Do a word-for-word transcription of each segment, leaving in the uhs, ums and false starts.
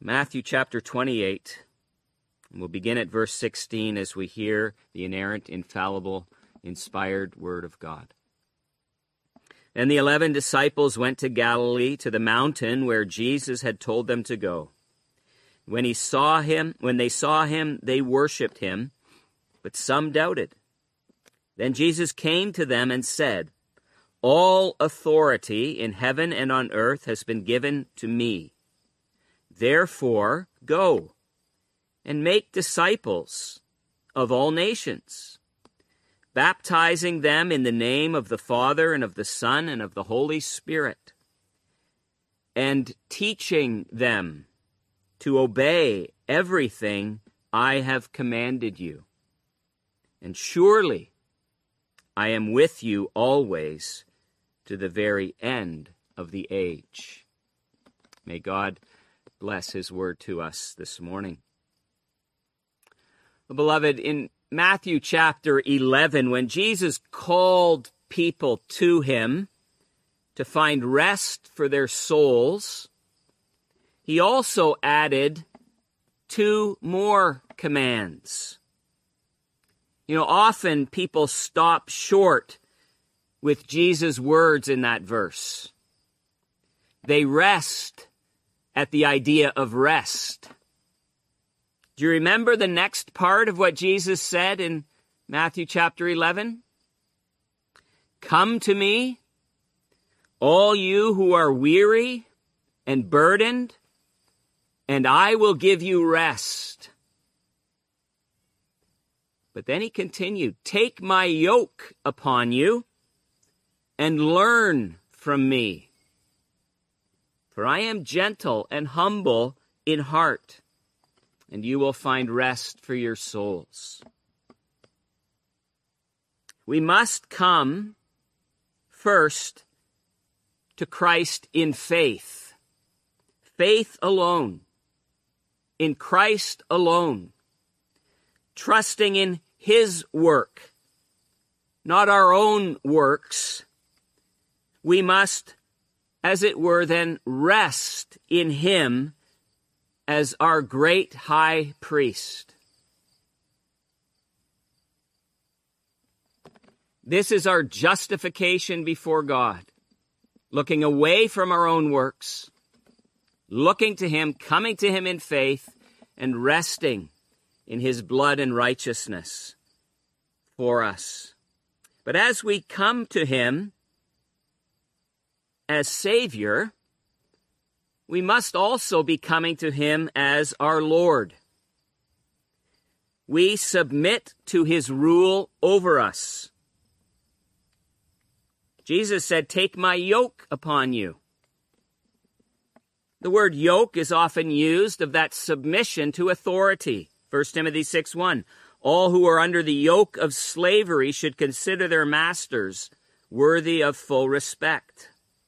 Matthew chapter twenty-eight. And we'll begin at verse sixteen as we hear the inerrant, infallible, inspired word of God. And the eleven disciples went to Galilee, to the mountain where Jesus had told them to go. When he saw him, when they saw him, they worshipped him, but some doubted. Then Jesus came to them and said, "All authority in heaven and on earth has been given to me. Therefore, go and make disciples of all nations, baptizing them in the name of the Father and of the Son and of the Holy Spirit, and teaching them to obey everything I have commanded you. And surely I am with you always to the very end of the age." May God bless his word to us this morning. Beloved, in Matthew chapter eleven, when Jesus called people to him to find rest for their souls, he also added two more commands. You know, often people stop short with Jesus' words in that verse. They rest at the idea of rest. Do you remember the next part of what Jesus said in Matthew chapter eleven? "Come to me, all you who are weary and burdened, and I will give you rest." But then he continued, "Take my yoke upon you and learn from me. For I am gentle and humble in heart, and you will find rest for your souls." We must come first to Christ in faith. Faith alone. In Christ alone. Trusting in his work, not our own works. We must, as it were, then rest in him as our great high priest. This is our justification before God, looking away from our own works, looking to him, coming to him in faith, and resting in his blood and righteousness for us. But as we come to him as Savior, we must also be coming to him as our Lord. We submit to his rule over us. Jesus said, "Take my yoke upon you." The word yoke is often used of that submission to authority. First Timothy six one, "All who are under the yoke of slavery should consider their masters worthy of full respect."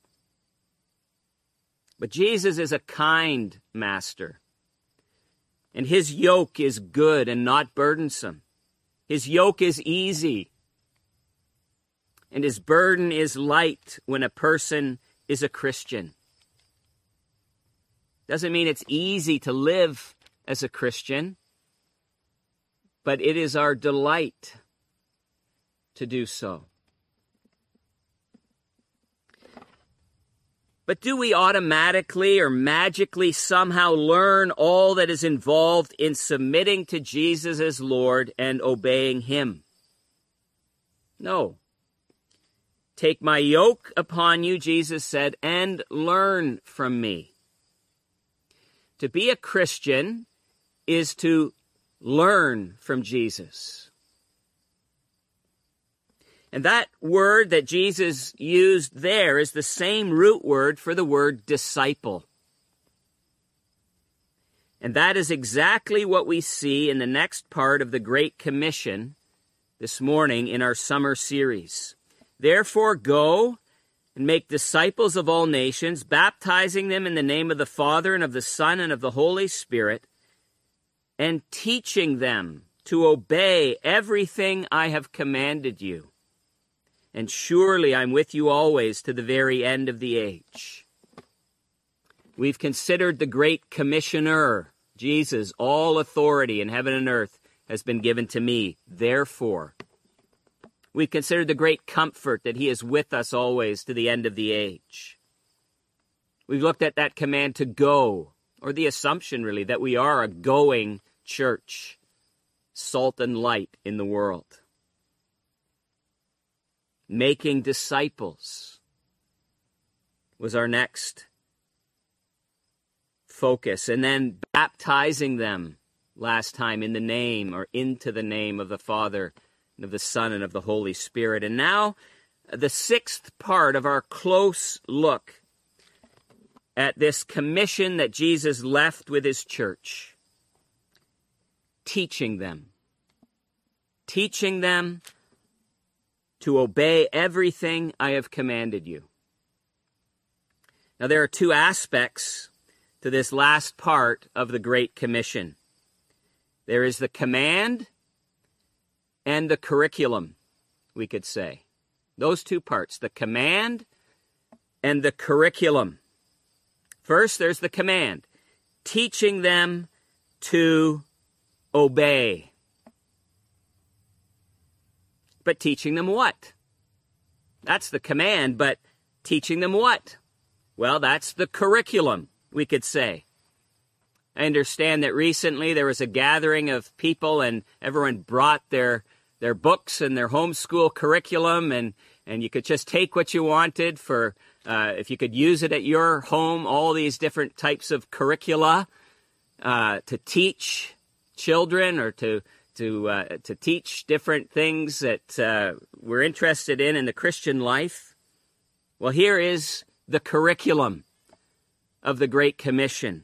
But Jesus is a kind master, and his yoke is good and not burdensome. His yoke is easy, and his burden is light when a person is a Christian. Doesn't mean it's easy to live as a Christian, but it is our delight to do so. But do we automatically or magically somehow learn all that is involved in submitting to Jesus as Lord and obeying him? No. "Take my yoke upon you," Jesus said, "and learn from me." To be a Christian is to learn from Jesus. And that word that Jesus used there is the same root word for the word disciple. And that is exactly what we see in the next part of the Great Commission this morning in our summer series. "Therefore go and make disciples of all nations, baptizing them in the name of the Father and of the Son and of the Holy Spirit, and teaching them to obey everything I have commanded you. And surely I'm with you always to the very end of the age." We've considered the great commissioner, Jesus. All authority in heaven and earth has been given to me. Therefore, we've considered the great comfort that he is with us always to the end of the age. We've looked at that command to go, or the assumption really that we are a going church, salt and light in the world. Making disciples was our next focus. And then baptizing them last time in the name or into the name of the Father and of the Son and of the Holy Spirit. And now the sixth part of our close look at this commission that Jesus left with his church. Teaching them. Teaching them to obey everything I have commanded you. Now there are two aspects to this last part of the Great Commission. There is the command and the curriculum, we could say. Those two parts, the command and the curriculum. First, there's the command, teaching them to obey. But teaching them what? That's the command, but teaching them what? Well, that's the curriculum, we could say. I understand that recently there was a gathering of people and everyone brought their their books and their homeschool curriculum, and, and you could just take what you wanted for, uh, if you could use it at your home, all these different types of curricula uh, to teach children or to to uh, to teach different things that uh, we're interested in in the Christian life. Well, here is the curriculum of the Great Commission.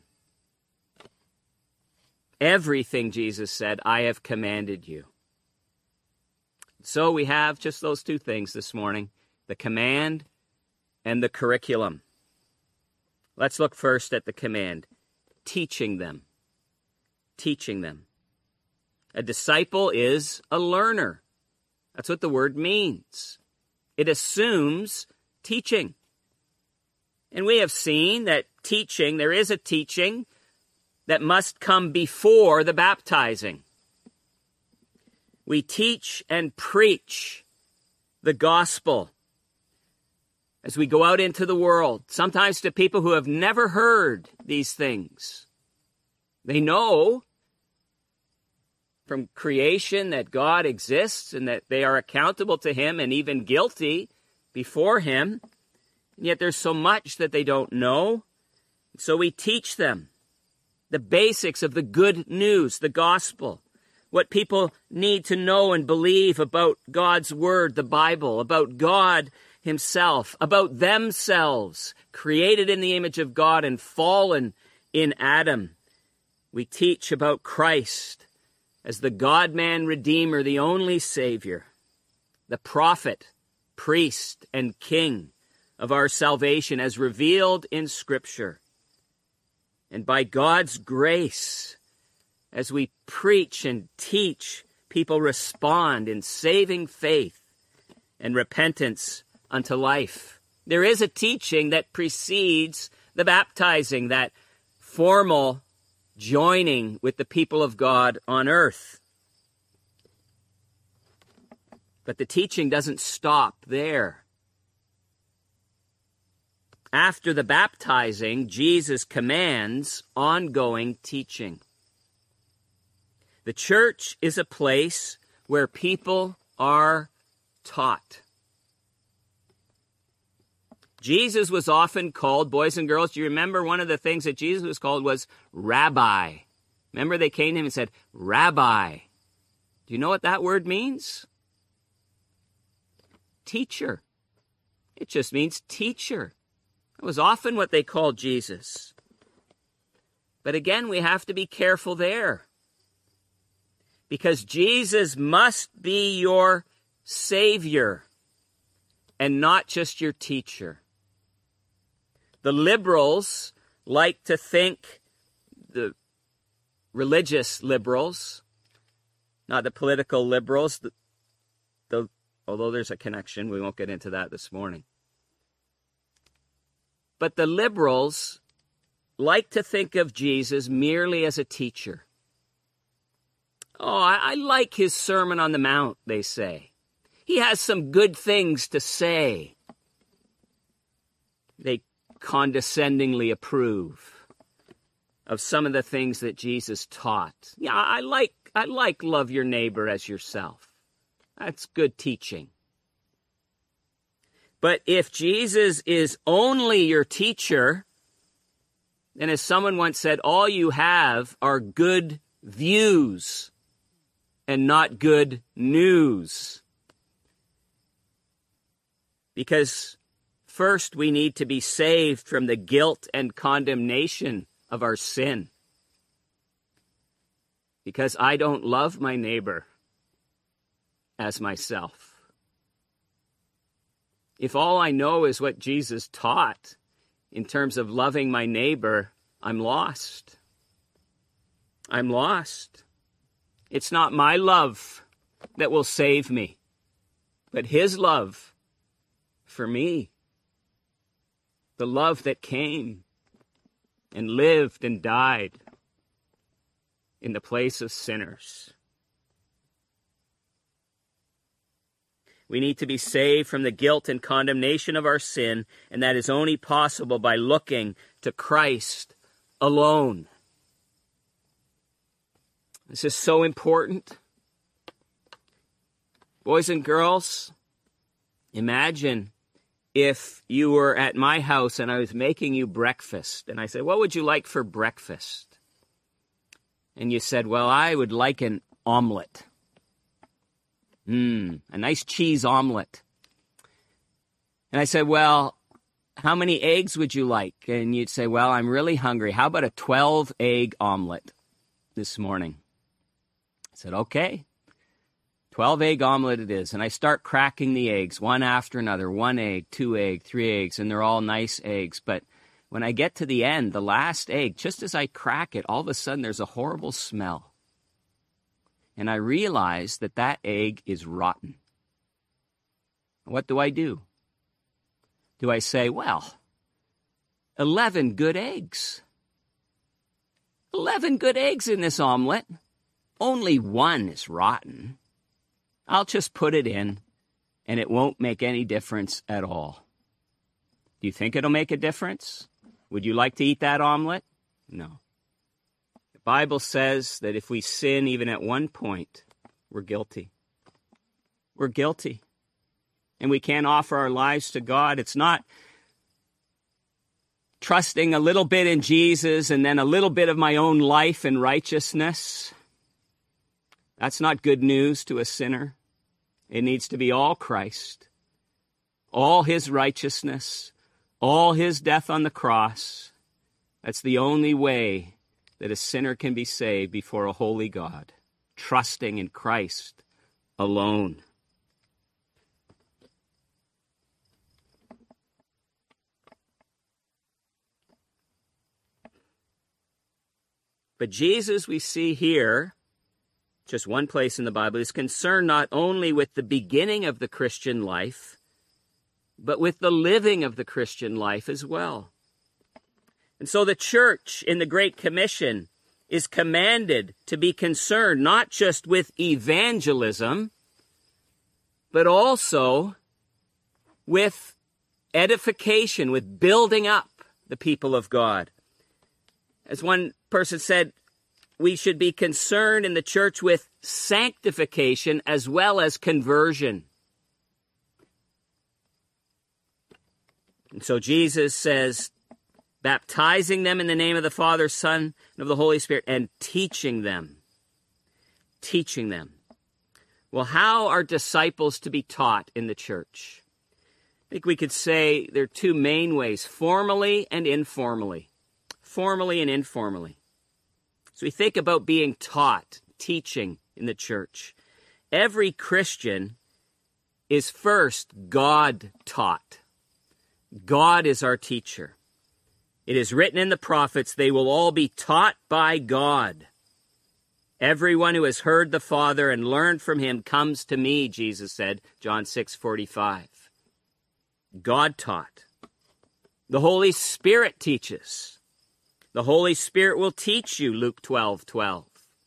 Everything, Jesus said, I have commanded you. So we have just those two things this morning, the command and the curriculum. Let's look first at the command, teaching them. Teaching them. A disciple is a learner. That's what the word means. It assumes teaching. And we have seen that teaching, there is a teaching that must come before the baptizing. We teach and preach the gospel as we go out into the world, sometimes to people who have never heard these things. They know from creation that God exists and that they are accountable to him and even guilty before him. And yet there's so much that they don't know. So we teach them the basics of the good news, the gospel, what people need to know and believe about God's word, the Bible, about God himself, about themselves, created in the image of God and fallen in Adam. We teach about Christ as the God-man Redeemer, the only Savior, the prophet, priest, and king of our salvation as revealed in Scripture. And by God's grace, as we preach and teach, people respond in saving faith and repentance unto life. There is a teaching that precedes the baptizing, that formal joining with the people of God on earth. But the teaching doesn't stop there. After the baptizing, Jesus commands ongoing teaching. The church is a place where people are taught. Jesus was often called, boys and girls, do you remember one of the things that Jesus was called was Rabbi? Remember they came to him and said, Rabbi. Do you know what that word means? Teacher. It just means teacher. It was often what they called Jesus. But again, we have to be careful there. Because Jesus must be your Savior and not just your teacher. The liberals like to think, the religious liberals, not the political liberals, the, the, although there's a connection, we won't get into that this morning. But the liberals like to think of Jesus merely as a teacher. Oh, I, I like his Sermon on the Mount, they say. He has some good things to say. They condescendingly approve of some of the things that Jesus taught. Yeah, I like, I like love your neighbor as yourself. That's good teaching. But if Jesus is only your teacher, then as someone once said, all you have are good views and not good news. Because first we need to be saved from the guilt and condemnation of our sin. Because I don't love my neighbor as myself. If all I know is what Jesus taught in terms of loving my neighbor, I'm lost. I'm lost. It's not my love that will save me, but his love for me. The love that came and lived and died in the place of sinners. We need to be saved from the guilt and condemnation of our sin, and that is only possible by looking to Christ alone. This is so important. Boys and girls, imagine if you were at my house and I was making you breakfast, and I said, what would you like for breakfast? And you said, well, I would like an omelet. Mmm, a nice cheese omelet. And I said, well, how many eggs would you like? And you'd say, well, I'm really hungry. How about a twelve-egg omelet this morning? I said, okay, twelve-egg omelet it is. And I start cracking the eggs, one after another, one egg, two egg, three eggs, and they're all nice eggs. But when I get to the end, the last egg, just as I crack it, all of a sudden there's a horrible smell. And I realize that that egg is rotten. What do I do? Do I say, well, eleven good eggs. eleven good eggs in this omelet. Only one is rotten. I'll just put it in, and it won't make any difference at all. Do you think it'll make a difference? Would you like to eat that omelet? No. The Bible says that if we sin even at one point, we're guilty. We're guilty. And we can't offer our lives to God. It's not trusting a little bit in Jesus and then a little bit of my own life and righteousness. That's not good news to a sinner. It needs to be all Christ, all his righteousness, all his death on the cross. That's the only way that a sinner can be saved before a holy God, trusting in Christ alone. But Jesus, we see here, just one place in the Bible, is concerned not only with the beginning of the Christian life, but with the living of the Christian life as well. And so the church in the Great Commission is commanded to be concerned not just with evangelism, but also with edification, with building up the people of God. As one person said, we should be concerned in the church with sanctification as well as conversion. And so Jesus says, baptizing them in the name of the Father, Son, and of the Holy Spirit, and teaching them. Teaching them. Well, how are disciples to be taught in the church? I think we could say there are two main ways, formally and informally. Formally and informally. So we think about being taught, teaching in the church. Every Christian is first God taught. God is our teacher. It is written in the prophets, they will all be taught by God. Everyone who has heard the Father and learned from him comes to me, Jesus said, John six forty-five. God taught. The Holy Spirit teaches. The Holy Spirit will teach you, Luke twelve twelve.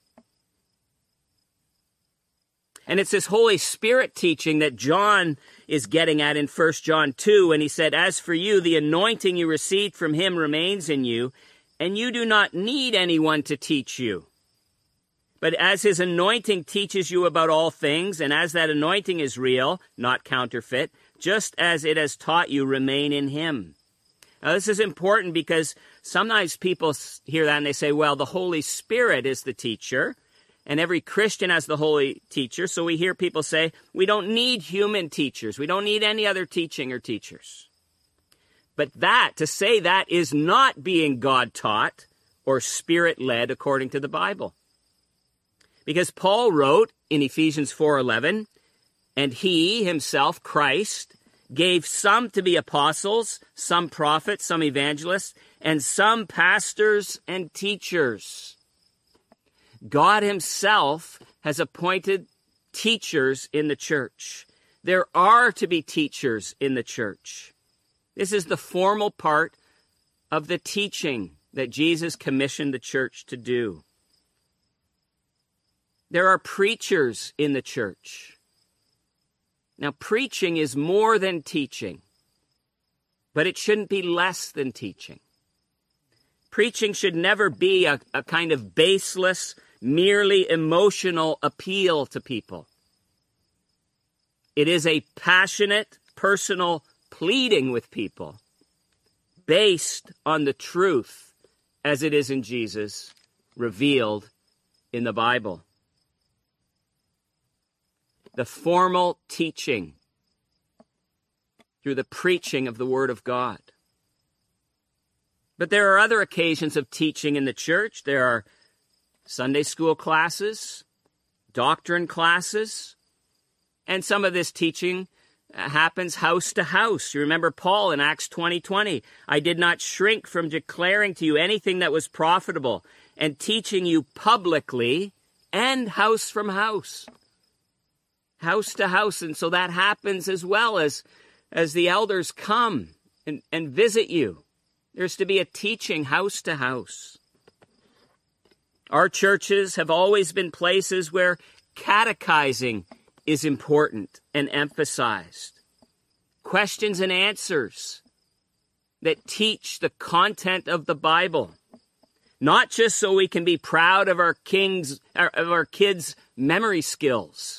And it's this Holy Spirit teaching that John is getting at in First John two, when he said, as for you, the anointing you received from him remains in you, and you do not need anyone to teach you. But as his anointing teaches you about all things, and as that anointing is real, not counterfeit, just as it has taught you, remain in him. Now, this is important because sometimes people hear that and they say, well, the Holy Spirit is the teacher, and every Christian has the Holy Teacher. So we hear people say, we don't need human teachers. We don't need any other teaching or teachers. But that, to say that, is not being God-taught or Spirit-led according to the Bible. Because Paul wrote in Ephesians four eleven, and he himself, Christ, gave some to be apostles, some prophets, some evangelists, and some pastors and teachers. God himself has appointed teachers in the church. There are to be teachers in the church. This is the formal part of the teaching that Jesus commissioned the church to do. There are preachers in the church. Now, preaching is more than teaching, but it shouldn't be less than teaching. Preaching should never be a, a kind of baseless, merely emotional appeal to people. It is a passionate, personal pleading with people based on the truth as it is in Jesus, revealed in the Bible. The formal teaching through the preaching of the Word of God. But there are other occasions of teaching in the church. There are Sunday school classes, doctrine classes, and some of this teaching happens house to house. You remember Paul in Acts twenty twenty. I did not shrink from declaring to you anything that was profitable and teaching you publicly and house from house. House to house. And so that happens as well as, as the elders come and, and visit you. There's to be a teaching house to house. Our churches have always been places where catechizing is important and emphasized. Questions and answers that teach the content of the Bible. Not just so we can be proud of our kings, of our kids' memory skills.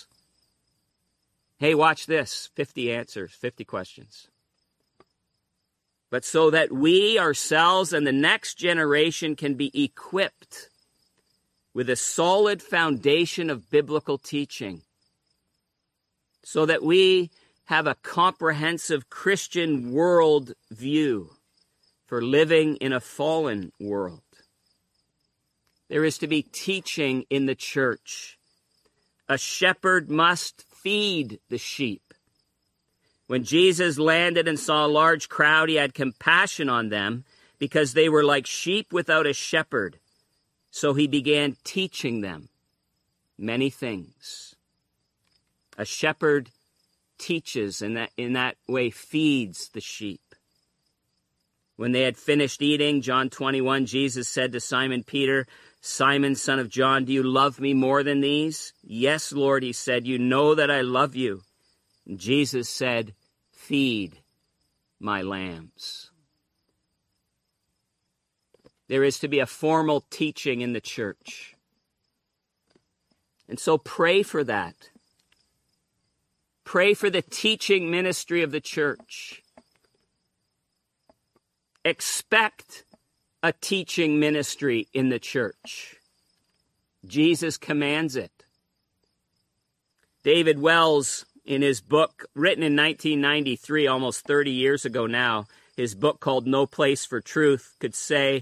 Hey, watch this, fifty answers, fifty questions. But so that we ourselves and the next generation can be equipped with a solid foundation of biblical teaching, so that we have a comprehensive Christian world view for living in a fallen world. There is to be teaching in the church. A shepherd must feed the sheep. When Jesus landed and saw a large crowd, he had compassion on them because they were like sheep without a shepherd. So he began teaching them many things. A shepherd teaches and that in that way feeds the sheep. When they had finished eating, John twenty-one, Jesus said to Simon Peter, Simon, son of John, do you love me more than these? Yes, Lord, he said, you know that I love you. And Jesus said, feed my lambs. There is to be a formal teaching in the church. And so pray for that. Pray for the teaching ministry of the church. Expect a teaching ministry in the church. Jesus commands it. David Wells, in his book, written in nineteen ninety-three, almost thirty years ago now, his book called No Place for Truth, could say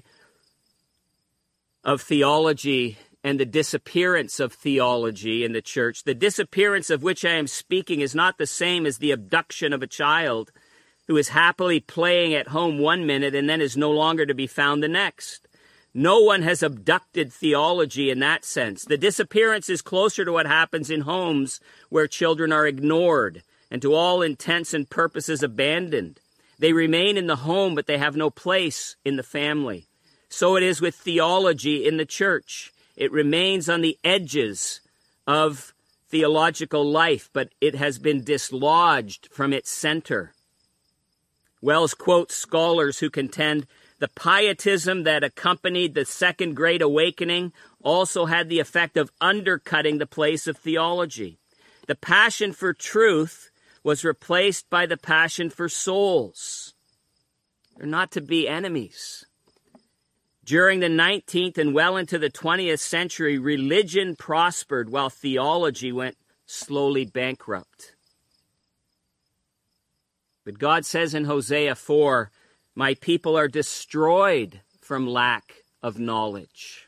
of theology and the disappearance of theology in the church, the disappearance of which I am speaking is not the same as the abduction of a child who is happily playing at home one minute and then is no longer to be found the next. No one has abducted theology in that sense. The disappearance is closer to what happens in homes where children are ignored and to all intents and purposes abandoned. They remain in the home, but they have no place in the family. So it is with theology in the church. It remains on the edges of theological life, but it has been dislodged from its center. Wells quotes scholars who contend the pietism that accompanied the Second Great Awakening also had the effect of undercutting the place of theology. The passion for truth was replaced by the passion for souls. They're not to be enemies. During the nineteenth and well into the twentieth century, religion prospered while theology went slowly bankrupt. But God says in Hosea four, "My people are destroyed from lack of knowledge."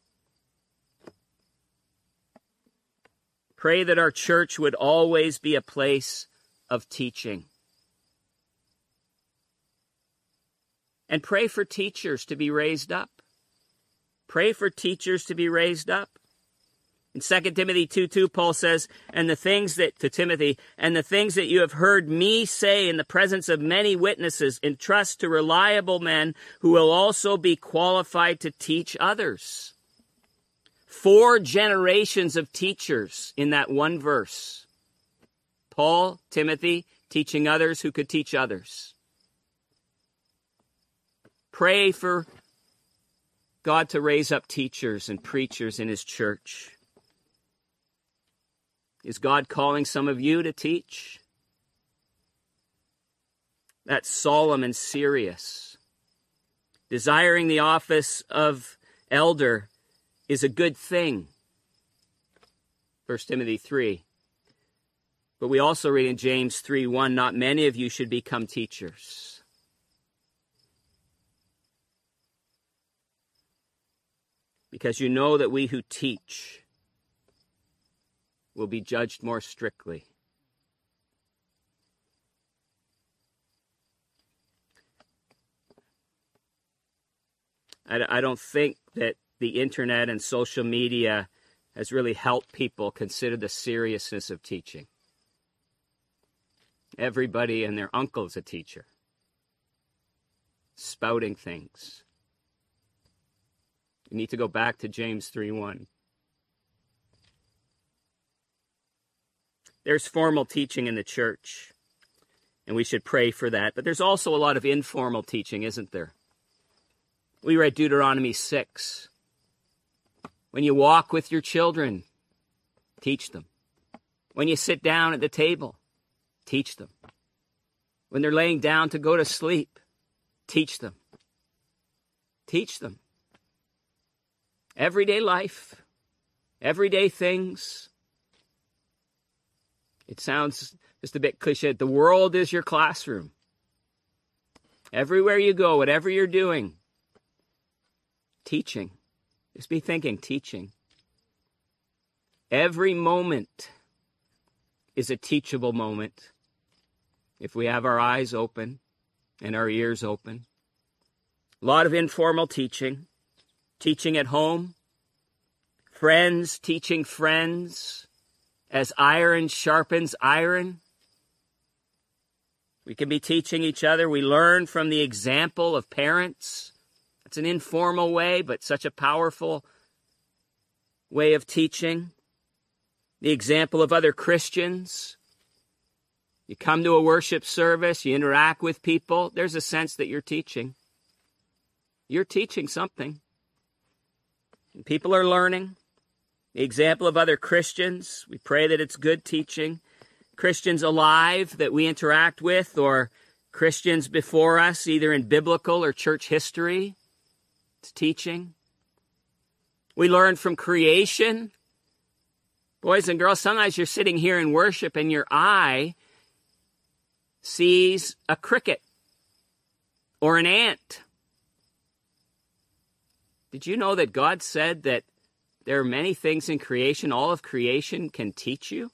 Pray that our church would always be a place of teaching. And pray for teachers to be raised up. Pray for teachers to be raised up. In Second Timothy two two, Paul says, and the things that, to Timothy, and the things that you have heard me say in the presence of many witnesses, entrust to reliable men who will also be qualified to teach others. Four generations of teachers in that one verse. Paul, Timothy, teaching others who could teach others. Pray for God to raise up teachers and preachers in his church. Is God calling some of you to teach? That's solemn and serious. Desiring the office of elder is a good thing. First Timothy three. But we also read in James three one, not many of you should become teachers. Because you know that we who teach will be judged more strictly. I, I don't think that the internet and social media has really helped people consider the seriousness of teaching. Everybody and their uncle is a teacher, spouting things. You need to go back to James three one. There's formal teaching in the church, and we should pray for that. But there's also a lot of informal teaching, isn't there? We read Deuteronomy six. When you walk with your children, teach them. When you sit down at the table, teach them. When they're laying down to go to sleep, teach them. Teach them. Everyday life, everyday things. It sounds just a bit cliche. The world is your classroom. Everywhere you go, whatever you're doing, teaching. Just be thinking, teaching. Every moment is a teachable moment if we have our eyes open and our ears open. A lot of informal teaching. Teaching at home, friends teaching friends, as iron sharpens iron. We can be teaching each other. We learn from the example of parents. It's an informal way, but such a powerful way of teaching. The example of other Christians. You come to a worship service, you interact with people, there's a sense that you're teaching. You're teaching something. People are learning. The example of other Christians. We pray that it's good teaching. Christians alive that we interact with, or Christians before us, either in biblical or church history. It's teaching. We learn from creation. Boys and girls, sometimes you're sitting here in worship and your eye sees a cricket or an ant. Did you know that God said that there are many things in creation, all of creation can teach you?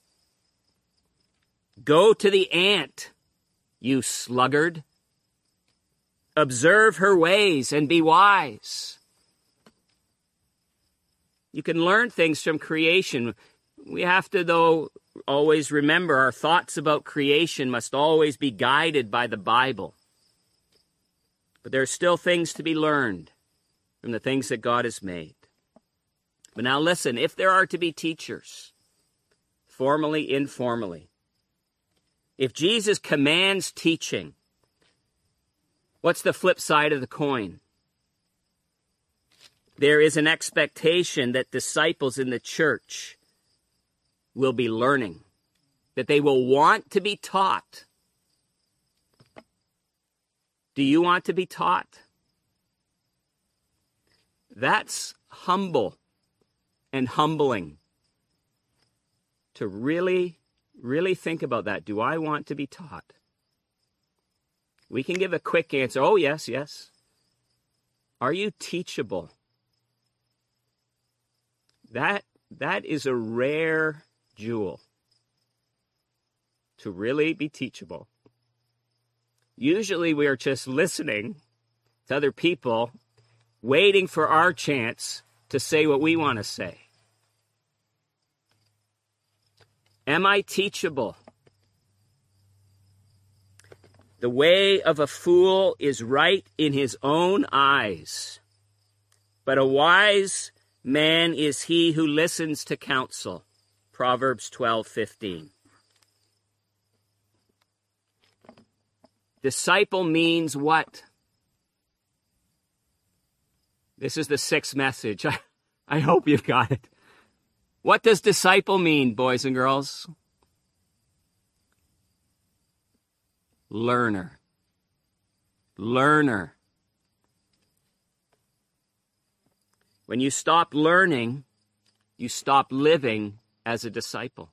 Go to the ant, you sluggard. Observe her ways and be wise. You can learn things from creation. We have to, though, always remember our thoughts about creation must always be guided by the Bible. But there are still things to be learned. from the things that God has made. But now listen, if there are to be teachers, formally, informally, if Jesus commands teaching, what's the flip side of the coin? There is an expectation that disciples in the church will be learning, that they will want to be taught. Do you want to be taught? That's humble and humbling. To really, really think about that. Do I want to be taught? We can give a quick answer. Oh, yes, yes. Are you teachable? That, that is a rare jewel. To really be teachable. Usually we are just listening to other people, waiting for our chance to say what we want to say. Am I teachable? The way of a fool is right in his own eyes, but a wise man is he who listens to counsel. Proverbs twelve fifteen. Disciple means what? This is the sixth message. I, I hope you've got it. What does disciple mean, boys and girls? Learner. Learner. When you stop learning, you stop living as a disciple.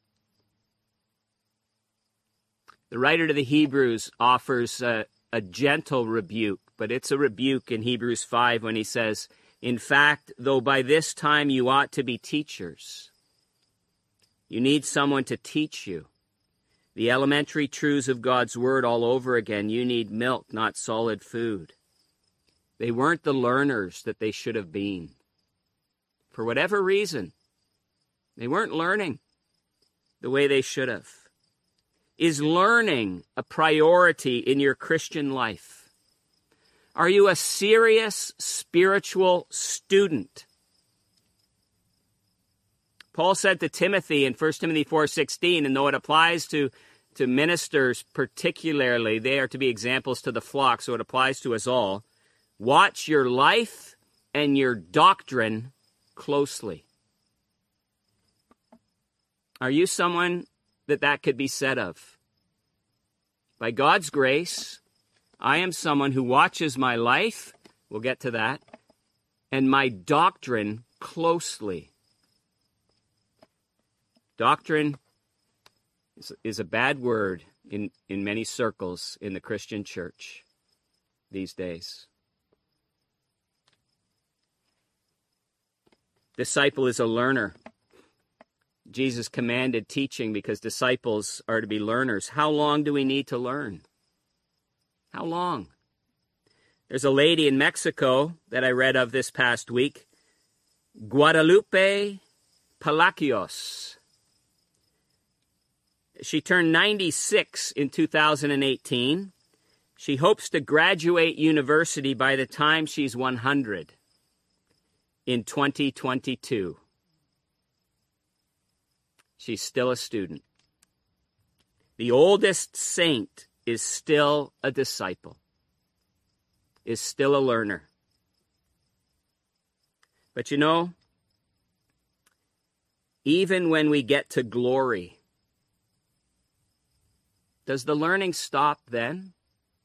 The writer to the Hebrews offers a, a gentle rebuke, but it's a rebuke in Hebrews five when he says, in fact, though by this time you ought to be teachers, you need someone to teach you the elementary truths of God's word all over again. You need milk, not solid food. They weren't the learners that they should have been. For whatever reason, they weren't learning the way they should have. Is learning a priority in your Christian life? Are you a serious spiritual student? Paul said to Timothy in First Timothy four sixteen, and though it applies to, to ministers particularly, they are to be examples to the flock, so it applies to us all. Watch your life and your doctrine closely. Are you someone that that could be said of? By God's grace, I am someone who watches my life, we'll get to that, and my doctrine closely. Doctrine is, is a bad word in, in many circles in the Christian church these days. Disciple is a learner. Jesus commanded teaching because disciples are to be learners. How long do we need to learn? How long? There's a lady in Mexico that I read of this past week, Guadalupe Palacios. She turned ninety-six in two thousand eighteen. She hopes to graduate university by the time she's one hundred in twenty twenty-two. She's still a student. The oldest saint is still a disciple, is still a learner. But you know, even when we get to glory, does the learning stop then?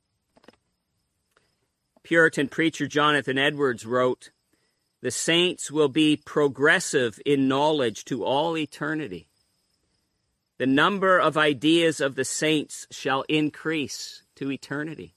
Puritan preacher Jonathan Edwards wrote, "The saints will be progressive in knowledge to all eternity. The number of ideas of the saints shall increase to eternity."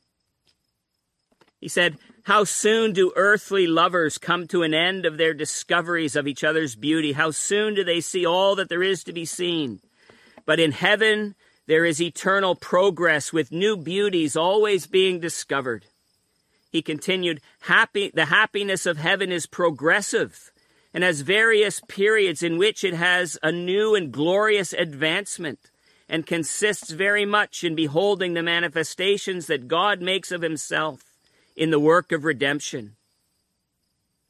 He said, "How soon do earthly lovers come to an end of their discoveries of each other's beauty? How soon do they see all that there is to be seen? But in heaven there is eternal progress with new beauties always being discovered." He continued, Happy, the happiness of heaven is progressive and has various periods in which it has a new and glorious advancement and consists very much in beholding the manifestations that God makes of himself in the work of redemption.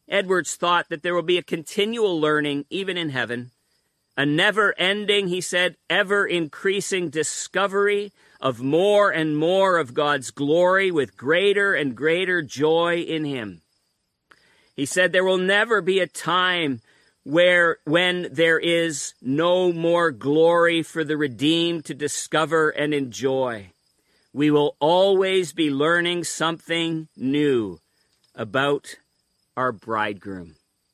Edwards thought that there will be a continual learning, even in heaven, a never-ending, he said, ever-increasing discovery of more and more of God's glory with greater and greater joy in him. He said there will never be a time where when there is no more glory for the redeemed to discover and enjoy. We will always be learning something new about our bridegroom.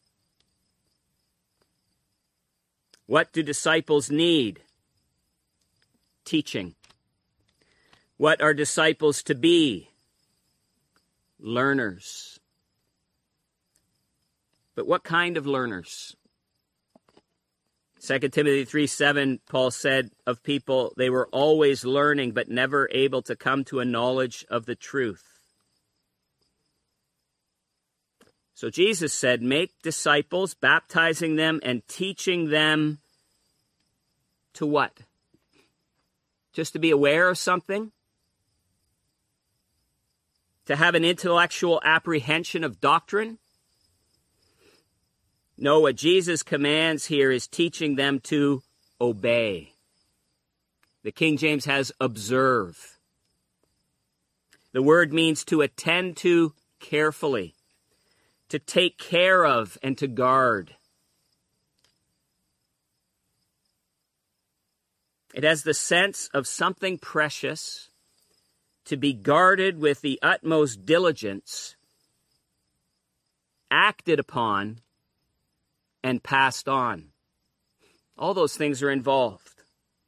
What do disciples need? Teaching. What are disciples to be? Learners. But what kind of learners? Second Timothy three seven, Paul said of people, they were always learning but never able to come to a knowledge of the truth. So Jesus said, make disciples, baptizing them and teaching them to what? Just to be aware of something? To have an intellectual apprehension of doctrine? No, what Jesus commands here is teaching them to obey. The King James has observe. The word means to attend to carefully, to take care of and to guard. It has the sense of something precious to be guarded with the utmost diligence, acted upon, and passed on. All those things are involved.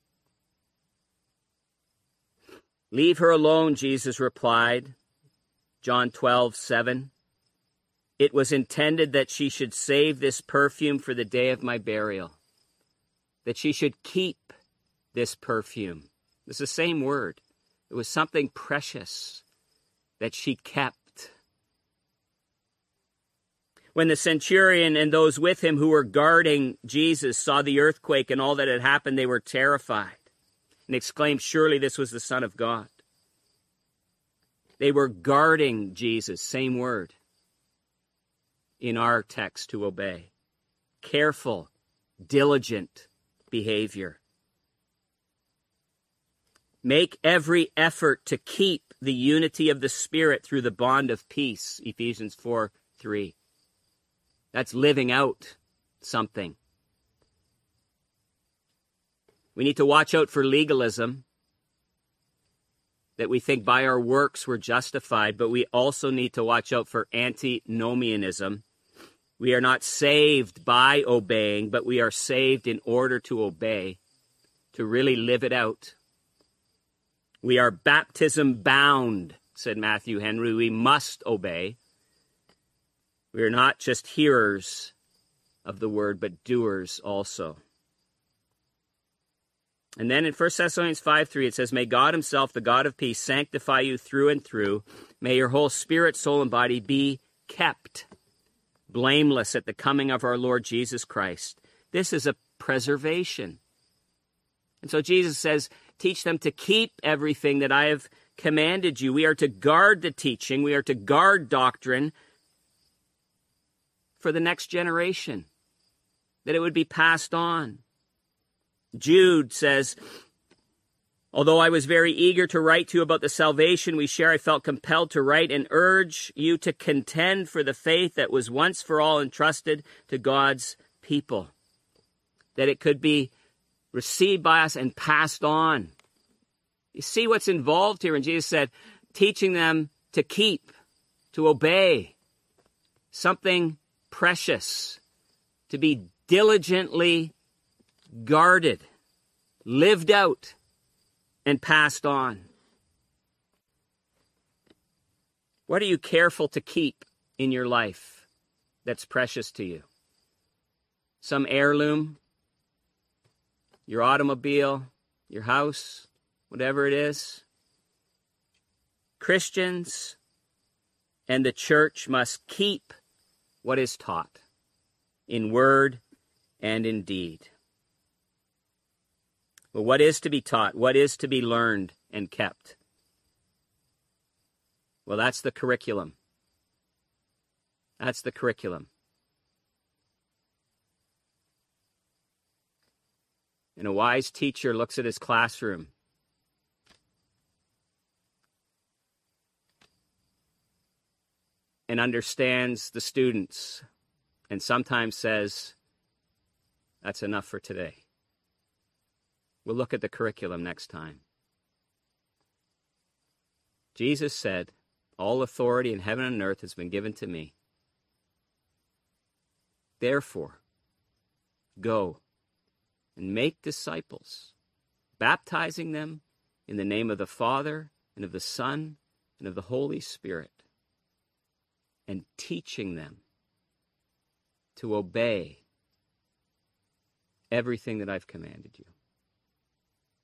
Leave her alone, Jesus replied. John twelve seven. It was intended that she should save this perfume for the day of my burial. That she should keep this perfume. It's the same word. It was something precious that she kept. When the centurion and those with him who were guarding Jesus saw the earthquake and all that had happened, they were terrified and exclaimed, surely this was the Son of God. They were guarding Jesus, same word in our text, to obey. Careful, diligent behavior. Make every effort to keep the unity of the Spirit through the bond of peace, Ephesians four three. That's living out something. We need to watch out for legalism, that we think by our works we're justified, but we also need to watch out for antinomianism. We are not saved by obeying, but we are saved in order to obey, to really live it out. We are baptism bound, said Matthew Henry. We must obey. We are not just hearers of the word, but doers also. And then in First Thessalonians five three, it says, may God himself, the God of peace, sanctify you through and through. May your whole spirit, soul, and body be kept blameless at the coming of our Lord Jesus Christ. This is a preservation. And so Jesus says, teach them to keep everything that I have commanded you. We are to guard the teaching. We are to guard doctrine for the next generation, that it would be passed on. Jude says, although I was very eager to write to you about the salvation we share, I felt compelled to write and urge you to contend for the faith that was once for all entrusted to God's people, that it could be received by us and passed on. You see what's involved here? And Jesus said, teaching them to keep, to obey, something precious, to be diligently guarded, lived out, and passed on. What are you careful to keep in your life that's precious to you? Some heirloom, your automobile, your house, whatever it is. Christians and the church must keep what is taught in word and in deed. Well, what is to be taught? What is to be learned and kept? Well, that's the curriculum. That's the curriculum. And a wise teacher looks at his classroom and understands the students and sometimes says, that's enough for today. We'll look at the curriculum next time. Jesus said, all authority in heaven and earth has been given to me. Therefore, go and make disciples, baptizing them in the name of the Father and of the Son and of the Holy Spirit, and teaching them to obey everything that I've commanded you.